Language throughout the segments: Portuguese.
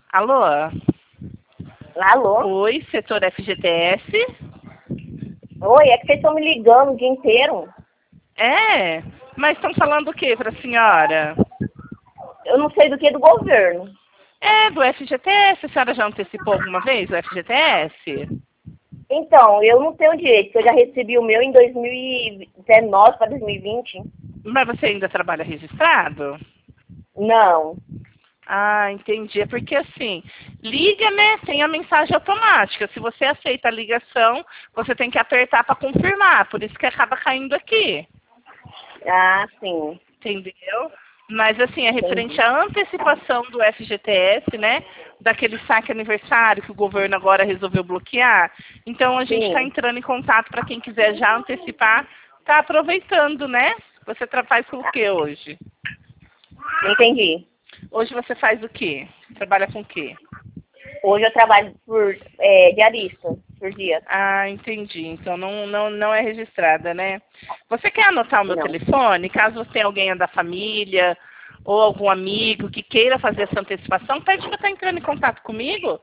Alô? Alô? Oi, setor FGTS? Oi, é que vocês estão me ligando o dia inteiro. É? Mas estão falando o que para a senhora? Eu não sei do que do governo. É, do FGTS. A senhora já antecipou alguma vez o FGTS? Então, eu não tenho direito, porque eu já recebi o meu em 2019 para 2020. Mas você ainda trabalha registrado? Não. Ah, entendi. É porque assim, liga, né? Tem a mensagem automática. Se você aceita a ligação, você tem que apertar para confirmar. Por isso que acaba caindo aqui. Ah, sim. Entendeu? Mas assim, é referente Entendi. à antecipação do FGTS, né? Daquele saque aniversário que o governo agora resolveu bloquear. Então a gente está Sim. entrando em contato para quem quiser já antecipar, tá aproveitando, né? Você faz com o que hoje? Entendi. Hoje você faz o quê? Trabalha com o quê? Hoje eu trabalho por diarista, por dia. Ah, entendi. Então não é registrada, né? Você quer anotar o meu Não. telefone? Caso você tenha alguém da família ou algum amigo que queira fazer essa antecipação, pede para estar entrando em contato comigo.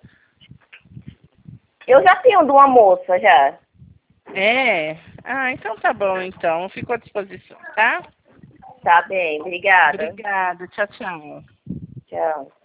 Eu já tenho de uma moça, já. É? Ah, então tá bom, então. Fico à disposição, tá? Tá bem, obrigada. Obrigada. Tchau, tchau. Tchau.